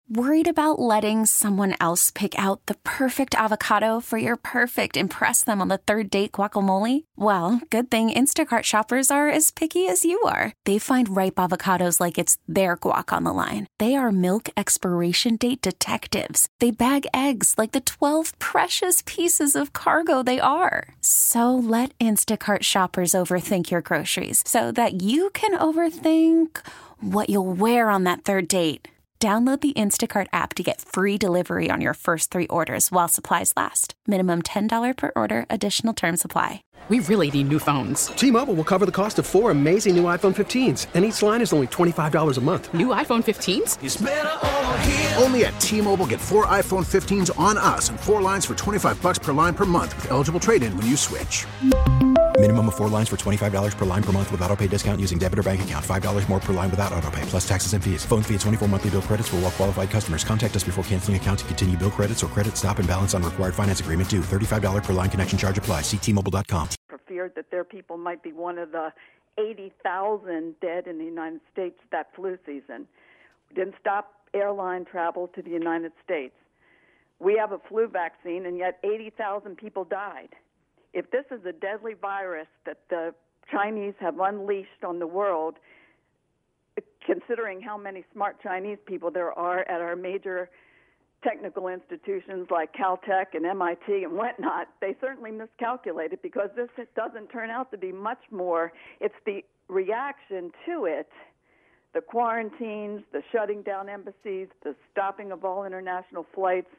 Worried about letting someone else pick out the perfect avocado for your perfect impress them on the third date guacamole? Well, good thing Instacart shoppers are as picky as you are. They find ripe avocados like it's their guac on the line. They are milk expiration date detectives. They bag eggs like the 12 precious pieces of cargo they are. So let Instacart shoppers overthink your groceries so that you can overthink what you'll wear on that third date. Download the Instacart app to get free delivery on your first 3 orders while supplies last. Minimum $10 per order. Additional terms apply. We really need new phones. T-Mobile will cover the cost of 4 amazing new iPhone 15s, and each line is only $25 a month. New iPhone 15s? It's better over here. Only at T-Mobile, get 4 iPhone 15s on us and 4 lines for $25 per line per month with eligible trade-in when you switch. Minimum of 4 lines for $25 per line per month with autopay discount using debit or bank account. $5 more per line without autopay, plus taxes and fees. Phone fee at 24 monthly bill credits for well-qualified customers. Contact us before canceling account to continue bill credits or credit stop and balance on required finance agreement due. $35 per line connection charge applies. See T-Mobile.com. For fear that their people might be one of the 80,000 dead in the United States that flu season. We didn't stop airline travel to the United States. We have a flu vaccine, and yet 80,000 people died. If this is a deadly virus that the Chinese have unleashed on the world, considering how many smart Chinese people there are at our major technical institutions like Caltech and MIT and whatnot, they certainly miscalculated, because this doesn't turn out to be much more. It's the reaction to it, the quarantines, the shutting down embassies, the stopping of all international flights.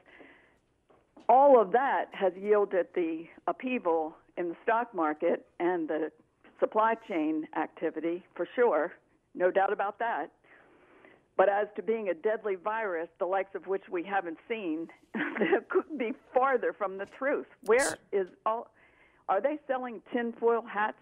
All of that has yielded the upheaval in the stock market and the supply chain activity, for sure, no doubt about that. But as to being a deadly virus, the likes of which we haven't seen, that could be farther from the truth. Where is all? Are they selling tinfoil hats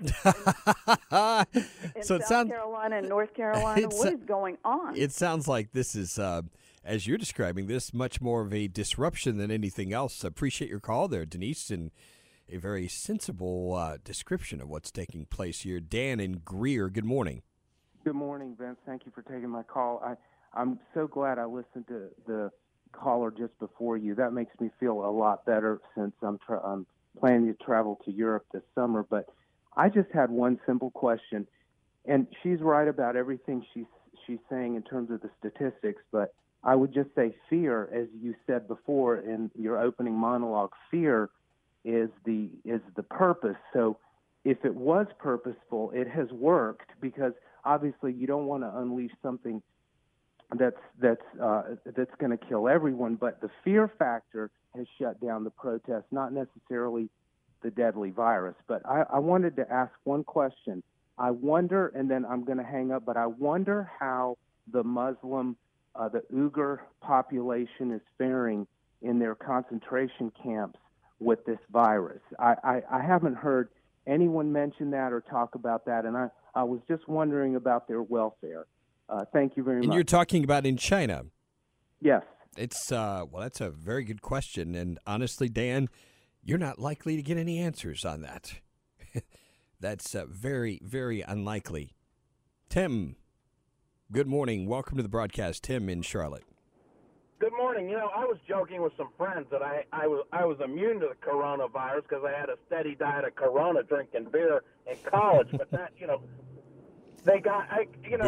in South Carolina and North Carolina? What is going on? It sounds like this is, as you're describing this, much more of a disruption than anything else. Appreciate your call there, Denise, and a very sensible description of what's taking place here. Dan in Greer, good morning. Good morning, Vince. Thank you for taking my call. I'm so glad I listened to the caller just before you. That makes me feel a lot better since I'm planning to travel to Europe this summer. But I just had one simple question, and she's right about everything she's saying in terms of the statistics. But I would just say fear, as you said before in your opening monologue, fear is the purpose. So if it was purposeful, it has worked, because obviously you don't want to unleash something that's going to kill everyone. But the fear factor has shut down the protests, not necessarily the deadly virus. But I wanted to ask one question. I wonder, and then I'm going to hang up, but I wonder how the Muslim, the Uyghur population is faring in their concentration camps with this virus. I haven't heard anyone mention that or talk about that, and I was just wondering about their welfare. Thank you very much. And you're talking about in China? Yes. It's well, that's a very good question, and honestly, Dan, you're not likely to get any answers on that. That's very, very unlikely. Tim, good morning. Welcome to the broadcast. Tim in Charlotte. Good morning. I was joking with some friends that I was immune to the coronavirus because I had a steady diet of Corona, drinking beer in college. But that, they got, it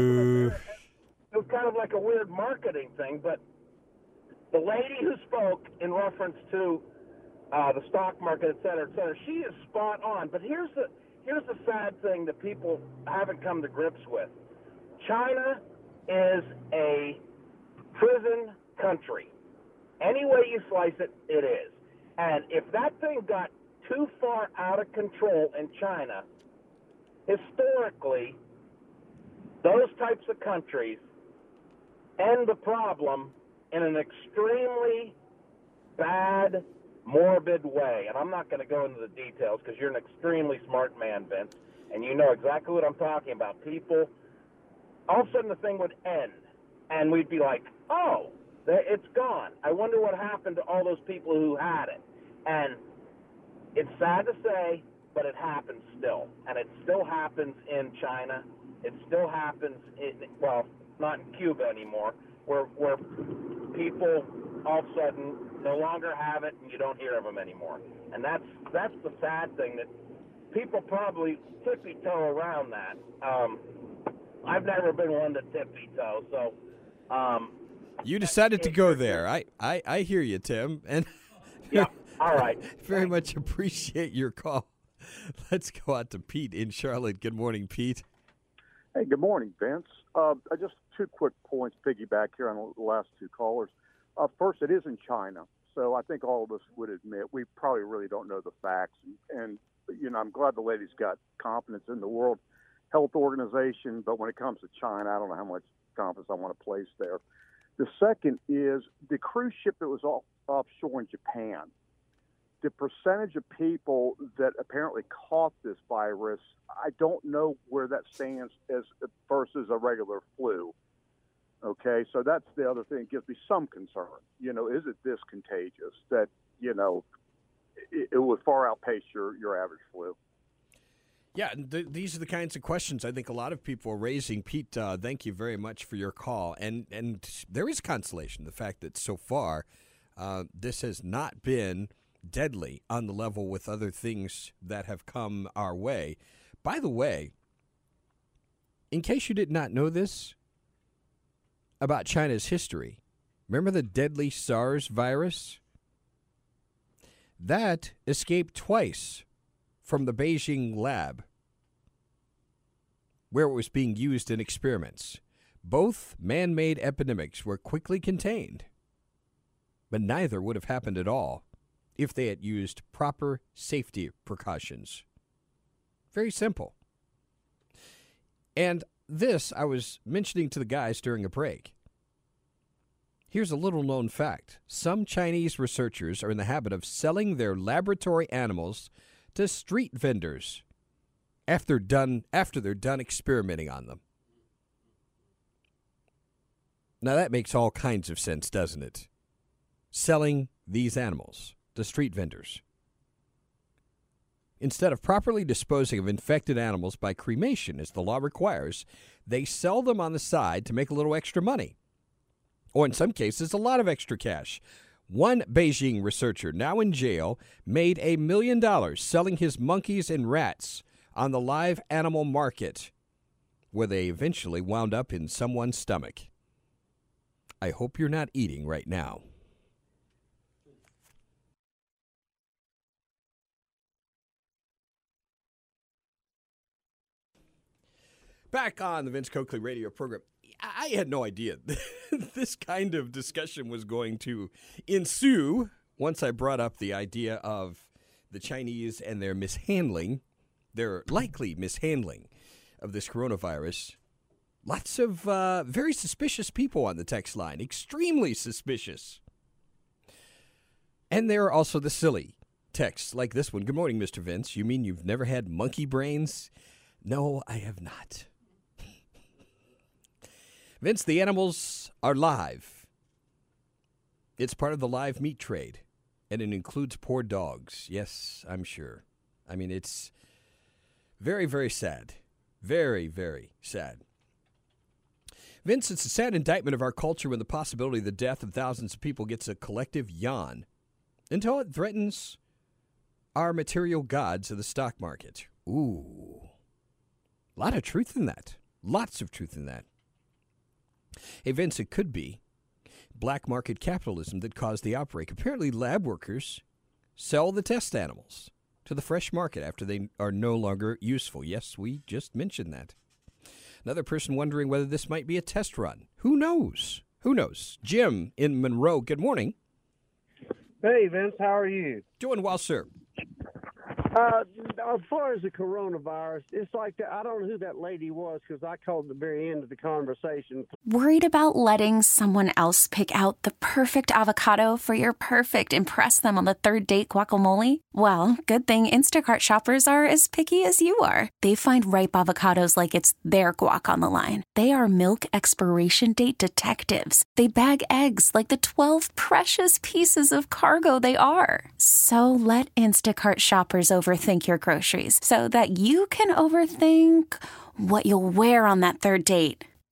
was kind of like a weird marketing thing. But the lady who spoke in reference to the stock market, et cetera, she is spot on. But here's the sad thing that people haven't come to grips with. China is a prison country. Any way you slice it, it is. And if that thing got too far out of control in China, historically, those types of countries end the problem in an extremely bad, morbid way. And I'm not going to go into the details because you're an extremely smart man, Vince, and you know exactly what I'm talking about. People, all of a sudden the thing would end, and we'd be like, oh, it's gone. I wonder what happened to all those people who had it. And it's sad to say, but it happens still. And it still happens in China. It still happens not in Cuba anymore, where people all of a sudden no longer have it, and you don't hear of them anymore. And that's the sad thing, that people probably tippy-toe around that. I've never been one to tippy-toe, so... you decided to go there. I hear you, Tim. And yeah, all right. Very much appreciate your call. Let's go out to Pete in Charlotte. Good morning, Pete. Hey, good morning, Vince. Just 2 quick points, piggyback here on the last 2 callers. First, it is in China, so I think all of us would admit we probably really don't know the facts. And I'm glad the lady's got confidence in the World Health Organization, but when it comes to China, I don't know how much confidence I want to place there. The second is the cruise ship that was offshore in Japan. The percentage of people that apparently caught this virus, I don't know where that stands as versus a regular flu. Okay, so that's the other thing that gives me some concern. Is it this contagious that, it would far outpace your average flu? Yeah, these are the kinds of questions I think a lot of people are raising. Pete, thank you very much for your call. And there is consolation, the fact that so far this has not been deadly on the level with other things that have come our way. By the way, in case you did not know this about China's history, remember the deadly SARS virus? That escaped twice from the Beijing lab where it was being used in experiments. Both man-made epidemics were quickly contained, but neither would have happened at all if they had used proper safety precautions. Very simple. And this I was mentioning to the guys during a break. Here's a little-known fact. Some Chinese researchers are in the habit of selling their laboratory animals to street vendors after they're done experimenting on them. Now, that makes all kinds of sense, doesn't it? Selling these animals to street vendors. Instead of properly disposing of infected animals by cremation, as the law requires, they sell them on the side to make a little extra money. Or in some cases, a lot of extra cash. One Beijing researcher, now in jail, made $1 million selling his monkeys and rats on the live animal market, where they eventually wound up in someone's stomach. I hope you're not eating right now. Back on the Vince Coakley radio program. I had no idea this kind of discussion was going to ensue once I brought up the idea of the Chinese and their likely mishandling of this coronavirus. Lots of very suspicious people on the text line, extremely suspicious. And there are also the silly texts like this one. Good morning, Mr. Vince. You mean you've never had monkey brains? No, I have not. Vince, the animals are live. It's part of the live meat trade, and it includes poor dogs. Yes, I'm sure. I mean, it's very, very sad. Very, very sad. Vince, it's a sad indictment of our culture when the possibility of the death of thousands of people gets a collective yawn until it threatens our material gods of the stock market. Ooh. A lot of truth in that. Lots of truth in that. Hey, Vince, it could be black market capitalism that caused the outbreak. Apparently, lab workers sell the test animals to the fresh market after they are no longer useful. Yes, we just mentioned that. Another person wondering whether this might be a test run. Who knows? Who knows? Jim in Monroe, good morning. Hey, Vince, how are you? Doing well, sir. As far as the coronavirus, it's like I don't know who that lady was because I called at the very end of the conversation. Worried about letting someone else pick out the perfect avocado for your perfect impress them on the third date guacamole? Well, good thing Instacart shoppers are as picky as you are. They find ripe avocados like it's their guac on the line. They are milk expiration date detectives. They bag eggs like the 12 precious pieces of cargo they are. So let Instacart shoppers overthink your groceries so that you can overthink what you'll wear on that third date.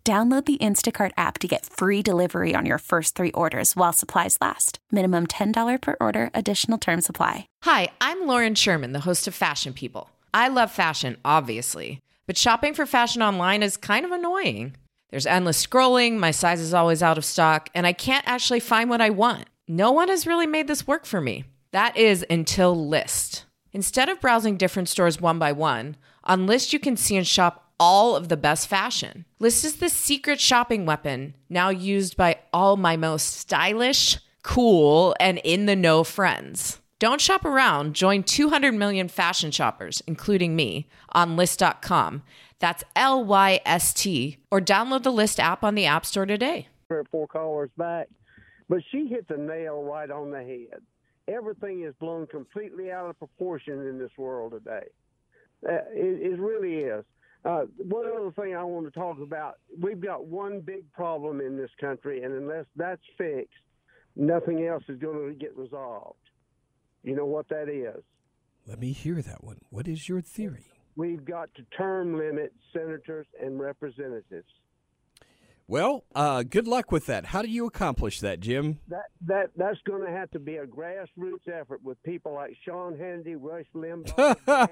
Download the Instacart app to get free delivery on your first 3 orders while supplies last. Minimum $10 per order. Additional terms apply. Hi, I'm Lauren Sherman, the host of Fashion People. I love fashion, obviously, but shopping for fashion online is kind of annoying. There's endless scrolling, my size is always out of stock, and I can't actually find what I want. No one has really made this work for me. That is until Lyst. Instead of browsing different stores one by one, on Lyst you can see and shop all of the best fashion. Lyst is the secret shopping weapon now used by all my most stylish, cool, and in-the-know friends. Don't shop around. Join 200 million fashion shoppers, including me, on Lyst.com. That's LYST. Or download the Lyst app on the App Store today. 3 or 4 callers back, but she hit the nail right on the head. Everything is blown completely out of proportion in this world today. It really is. One other thing I want to talk about, we've got one big problem in this country, and unless that's fixed, nothing else is going to get resolved. You know what that is? Let me hear that one. What is your theory? We've got to term limit senators and representatives. Well, good luck with that. How do you accomplish that, Jim? That's going to have to be a grassroots effort with people like Sean Hannity, Rush Limbaugh.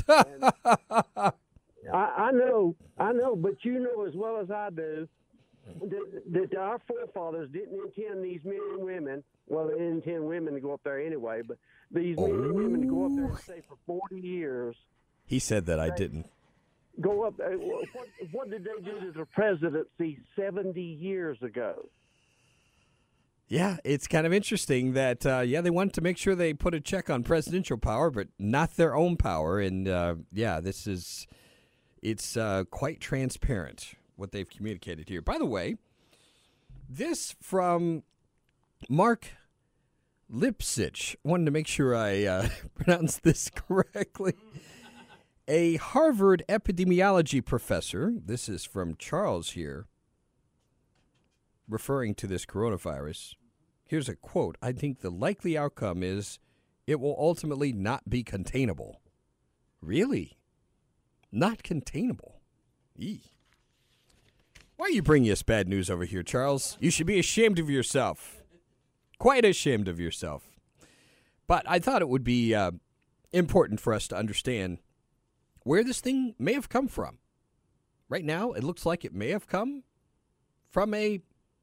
I know, but you know as well as I do that our forefathers didn't intend these men and women, well, they didn't intend women to go up there anyway, but these men and women to go up there and stay for 40 years. He said that I didn't. Go up there. What did they do to the presidency 70 years ago? Yeah, it's kind of interesting that, they wanted to make sure they put a check on presidential power, but not their own power. And, it's quite transparent what they've communicated here. By the way, this from Mark Lipsitch. Wanted to make sure I pronounced this correctly. A Harvard epidemiology professor, this is from Charles here, referring to this coronavirus. Here's a quote. I think the likely outcome is it will ultimately not be containable. Really? Not containable? Eee. Why are you bringing us bad news over here, Charles? You should be ashamed of yourself. Quite ashamed of yourself. But I thought it would be important for us to understand where this thing may have come from. Right now, it looks like it may have come from a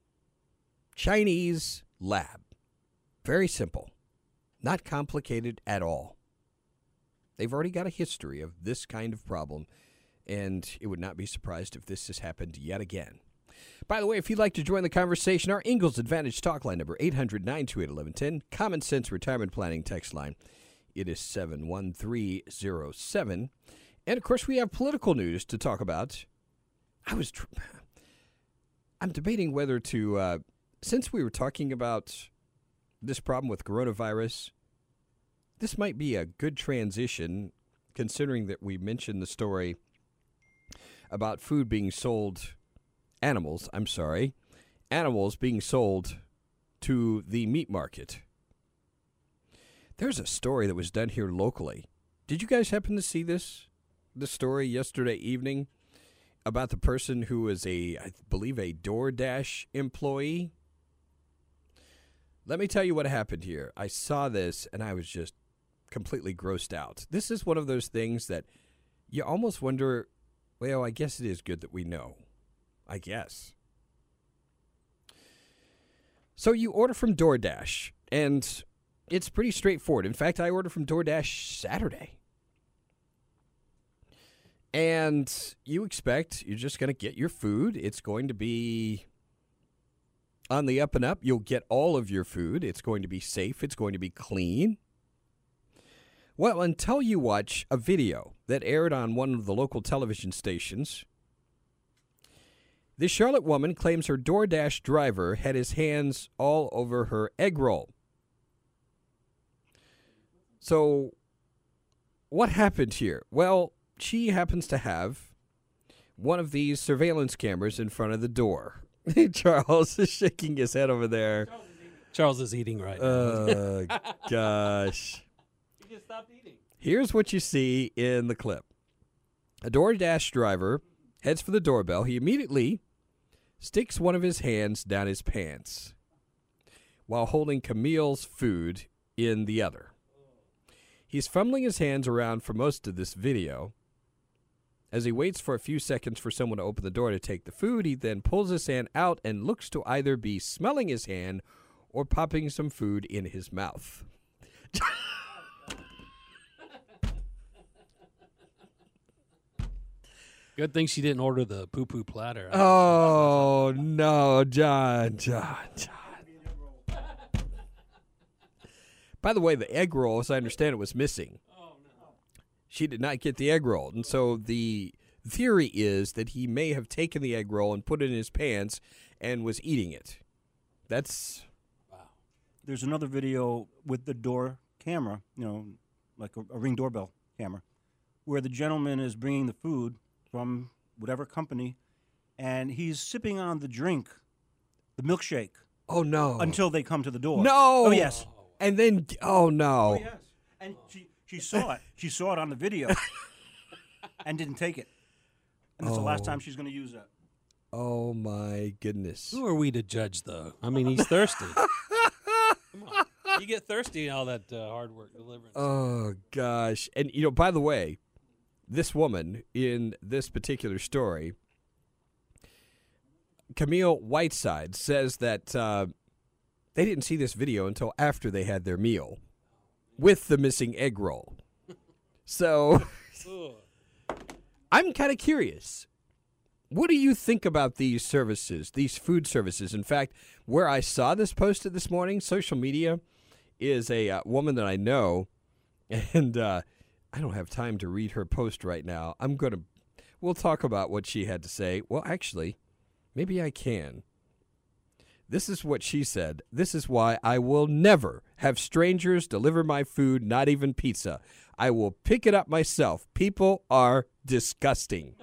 Chinese lab. Very simple. Not complicated at all. They've already got a history of this kind of problem, and it would not be surprised if this has happened yet again. By the way, if you'd like to join the conversation, our Ingalls Advantage talk line number, 800-928-1110, Common Sense Retirement Planning text line. It is 71307. And, of course, we have political news to talk about. I'm debating whether to, since we were talking about this problem with coronavirus, this might be a good transition, considering that we mentioned the story about food being sold, animals being sold to the meat market. There's a story that was done here locally. Did you guys happen to see this story yesterday evening about the person who was I believe a DoorDash employee? Let me tell you what happened here. I saw this and I was just completely grossed out. This is one of those things that you almost wonder, well, I guess it is good that we know. I guess. So you order from DoorDash, and it's pretty straightforward. In fact, I ordered from DoorDash Saturday. And you expect you're just going to get your food. It's going to be on the up and up. You'll get all of your food. It's going to be safe. It's going to be clean. Well, until you watch a video that aired on one of the local television stations, this Charlotte woman claims her DoorDash driver had his hands all over her egg roll. So what happened here? Well, she happens to have one of these surveillance cameras in front of the door. Charles is shaking his head over there. Charles is eating right now. Gosh. He just stopped eating. Here's what you see in the clip. A DoorDash driver heads for the doorbell. He immediately sticks one of his hands down his pants while holding Camille's food in the other. He's fumbling his hands around for most of this video. As he waits for a few seconds for someone to open the door to take the food, he then pulls his hand out and looks to either be smelling his hand or popping some food in his mouth. Good thing she didn't order the poo-poo platter. Oh, no, John. By the way, the egg roll, as I understand it, was missing. She did not get the egg roll. And so the theory is that he may have taken the egg roll and put it in his pants and was eating it. That's... Wow. There's another video with the door camera, like a Ring doorbell camera, where the gentleman is bringing the food from whatever company, and he's sipping on the drink, the milkshake. Oh, no. Until they come to the door. No. Oh, yes. And then, oh, no. Oh, yes. And she saw it. She saw it on the video and didn't take it. And that's the last time she's going to use that. Oh, my goodness. Who are we to judge, though? I mean, he's thirsty. Come on. You get thirsty in all that hard work deliverance. Oh, gosh. And, by the way, this woman in this particular story, Camille Whiteside, says that they didn't see this video until after they had their meal with the missing egg roll. So I'm kind of curious. What do you think about these services, these food services? In fact, where I saw this posted this morning, social media, is a woman that I know, and I don't have time to read her post right now. We'll talk about what she had to say. Well, actually, maybe I can. This is what she said. This is why I will never have strangers deliver my food, not even pizza. I will pick it up myself. People are disgusting.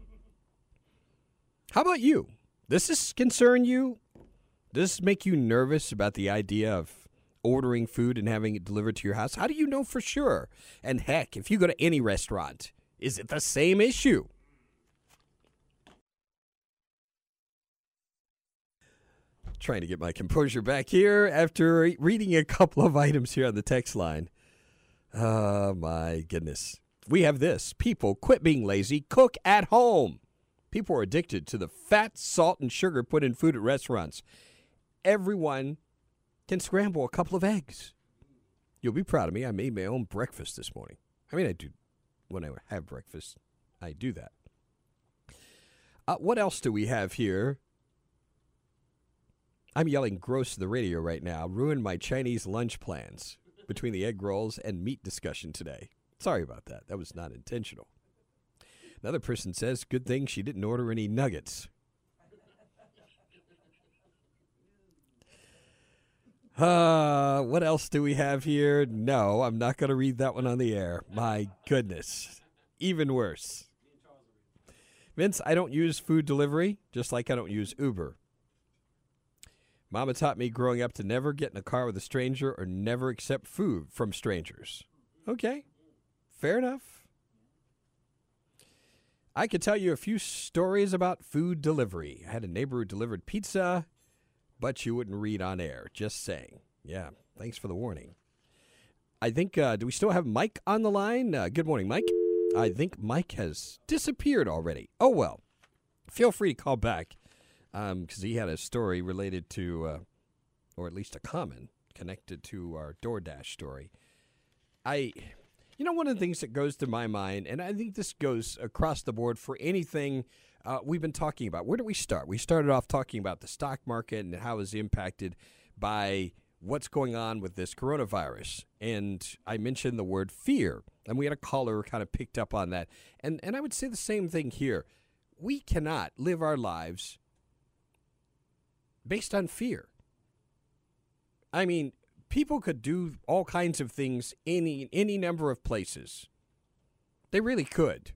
How about you? Does this concern you? Does this make you nervous about the idea of ordering food and having it delivered to your house? How do you know for sure? And heck, if you go to any restaurant, is it the same issue? Trying to get my composure back here after reading a couple of items here on the text line. Oh, my goodness. We have this. People, quit being lazy. Cook at home. People are addicted to the fat, salt, and sugar put in food at restaurants. Everyone can scramble a couple of eggs. You'll be proud of me. I made my own breakfast this morning. I mean, I do. When I have breakfast, I do that. What else do we have here? I'm yelling gross to the radio right now. Ruined my Chinese lunch plans between the egg rolls and meat discussion today. Sorry about that. That was not intentional. Another person says, good thing she didn't order any nuggets. What else do we have here? No, I'm not going to read that one on the air. My goodness. Even worse. Vince, I don't use food delivery, just like I don't use Uber. Mama taught me growing up to never get in a car with a stranger or never accept food from strangers. Okay, fair enough. I could tell you a few stories about food delivery. I had a neighbor who delivered pizza, but you wouldn't read on air. Just saying. Yeah, thanks for the warning. I think, do we still have Mike on the line? Good morning, Mike. I think Mike has disappeared already. Oh, well. Feel free to call back. Because he had a story related to, or at least a comment connected to our DoorDash story. One of the things that goes through my mind, and I think this goes across the board for anything we've been talking about. Where do we start? We started off talking about the stock market and how it's impacted by what's going on with this coronavirus. And I mentioned the word fear, and we had a caller who kind of picked up on that. And I would say the same thing here. We cannot live our lives based on fear. I mean, people could do all kinds of things in any number of places. They really could.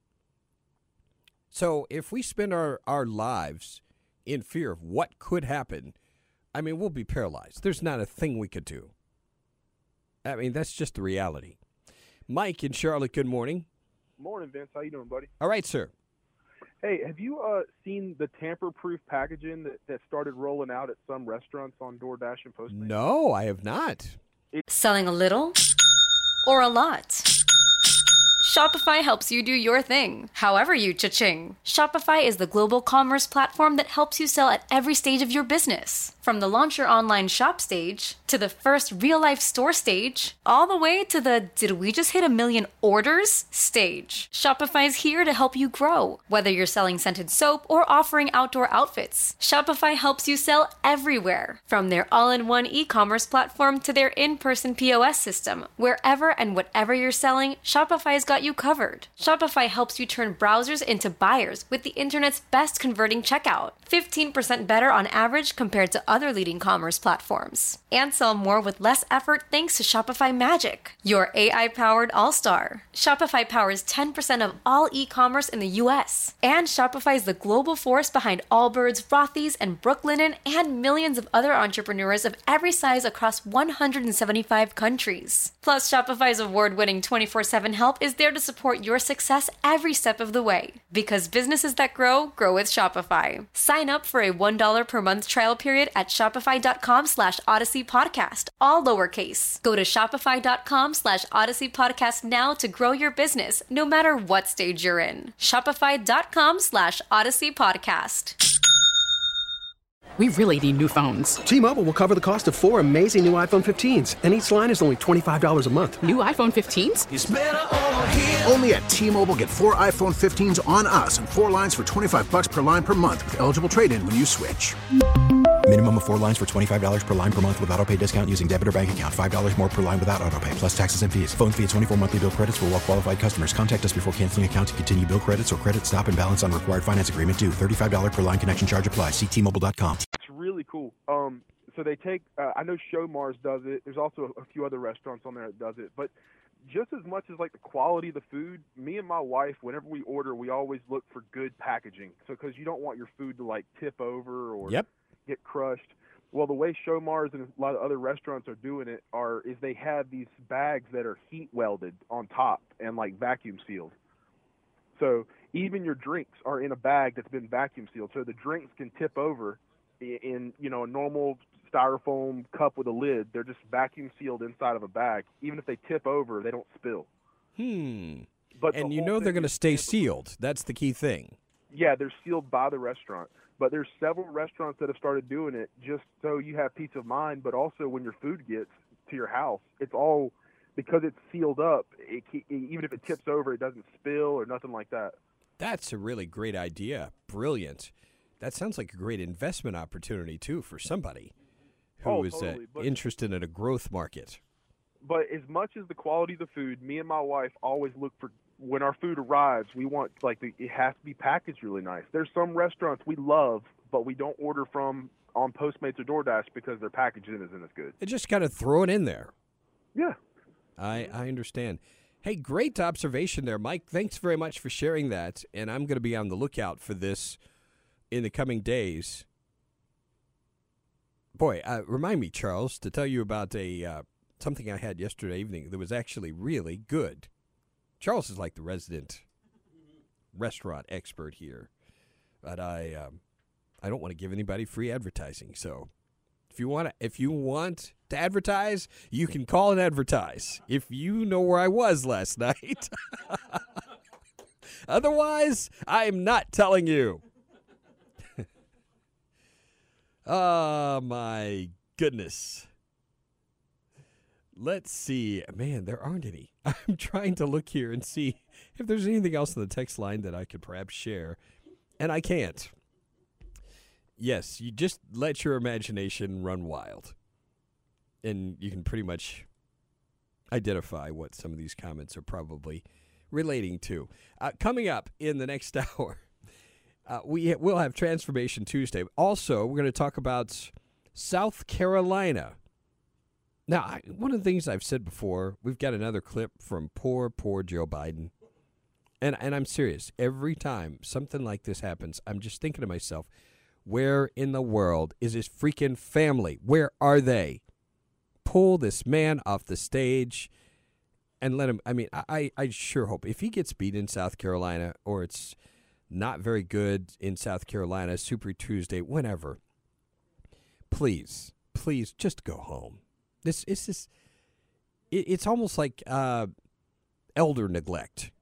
So if we spend our lives in fear of what could happen, I mean, we'll be paralyzed. There's not a thing we could do. I mean, that's just the reality. Mike in Charlotte, good morning. Morning, Vince. How you doing, buddy? All right, sir. Hey, have you seen the tamper-proof packaging that started rolling out at some restaurants on DoorDash and Postmates? No, I have not. Selling a little or a lot? Shopify helps you do your thing, however you cha-ching. Shopify is the global commerce platform that helps you sell at every stage of your business. From the launch your online shop stage, to the first real-life store stage, all the way to the did we just hit 1 million orders stage. Shopify's here to help you grow. Whether you're selling scented soap or offering outdoor outfits, Shopify helps you sell everywhere. From their all-in-one e-commerce platform to their in-person POS system. Wherever and whatever you're selling, Shopify's got you covered. Shopify helps you turn browsers into buyers with the internet's best converting checkout. 15% better on average compared to other leading commerce platforms. And sell more with less effort thanks to Shopify Magic, your AI-powered all-star. Shopify powers 10% of all e-commerce in the U.S. And Shopify is the global force behind Allbirds, Rothy's, and Brooklinen, and millions of other entrepreneurs of every size across 175 countries. Plus, Shopify's award-winning 24/7 help is there to support your success every step of the way. Because businesses that grow with Shopify. Sign up for a $1 per month trial period at shopify.com/Odyssey Podcast, all lowercase. Go to shopify.com/Odyssey Podcast now to grow your business, no matter what stage you're in. Shopify.com/Odyssey Podcast. We really need new phones. T-Mobile will cover the cost of 4 amazing new iPhone 15s, and each line is only $25 a month. New iPhone 15s? It's better over here. Only at T-Mobile, get 4 iPhone 15s on us and 4 lines for $25 per line per month with eligible trade-in when you switch. Minimum of 4 lines for $25 per line per month with autopay discount using debit or bank account. $5 more per line without autopay, plus taxes and fees. Phone fee at 24 monthly bill credits for well-qualified customers. Contact us before canceling account to continue bill credits or credit stop and balance on required finance agreement due. $35 per line connection charge applies. See T-Mobile.com. It's really cool. So they take, I know Showmars does it. There's also a few other restaurants on there that does it. But just as much as like the quality of the food, me and my wife, whenever we order, we always look for good packaging. So because you don't want your food to like tip over or get crushed. Well, the way Showmars and a lot of other restaurants are doing it is they have these bags that are heat welded on top and like vacuum sealed. So even your drinks are in a bag that's been vacuum sealed. So the drinks can tip over in, a normal styrofoam cup with a lid. They're just vacuum sealed inside of a bag. Even if they tip over, they don't spill. But and they're going to stay sealed. That's the key thing. Yeah, they're sealed by the restaurant. But there's several restaurants that have started doing it just so you have peace of mind, but also when your food gets to your house, it's all because it's sealed up. Even if it tips over, it doesn't spill or nothing like that. That's a really great idea. Brilliant. That sounds like a great investment opportunity, too, for somebody who is interested in a growth market. But as much as the quality of the food, me and my wife always look for, when our food arrives, we want, it has to be packaged really nice. There's some restaurants we love, but we don't order from on Postmates or DoorDash because their packaging isn't as good. They just got to throw it in there. Yeah. I understand. Hey, great observation there, Mike. Thanks very much for sharing that, and I'm going to be on the lookout for this in the coming days. Boy, remind me, Charles, to tell you about something I had yesterday evening that was actually really good. Charles is like the resident restaurant expert here, but I don't want to give anybody free advertising. So if you want to advertise, you can call and advertise. If you know where I was last night, otherwise I am not telling you. Oh my goodness. Let's see. Man, there aren't any. I'm trying to look here and see if there's anything else in the text line that I could perhaps share. And I can't. Yes, you just let your imagination run wild. And you can pretty much identify what some of these comments are probably relating to. Coming up in the next hour, we'll have Transformation Tuesday. Also, we're going to talk about South Carolina. Now, one of the things I've said before, we've got another clip from poor Joe Biden. And I'm serious. Every time something like this happens, I'm just thinking to myself, where in the world is his freaking family? Where are they? Pull this man off the stage and let him. I mean, I sure hope if he gets beat in South Carolina or it's not very good in South Carolina, Super Tuesday, whenever. Please just go home. It's almost like elder neglect,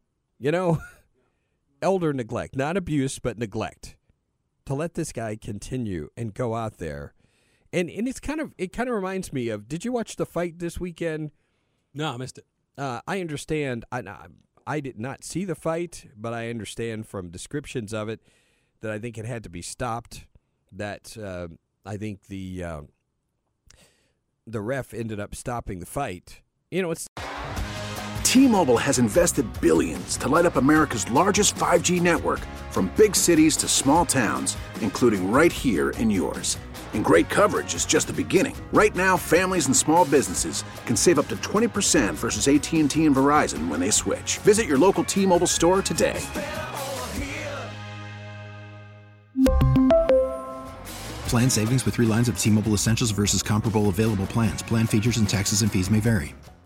elder neglect, not abuse, but neglect. To let this guy continue and go out there, and it kind of reminds me of. Did you watch the fight this weekend? No, I missed it. I understand. I did not see the fight, but I understand from descriptions of it that I think it had to be stopped. That I think the ref ended up stopping the fight. It's. T-Mobile has invested billions to light up America's largest 5G network, from big cities to small towns, including right here in yours. And great coverage is just the beginning. Right now, families and small businesses can save up to 20% versus AT&T and Verizon when they switch. Visit your local T-Mobile store today. Plan savings with 3 lines of T-Mobile Essentials versus comparable available plans. Plan features and taxes and fees may vary.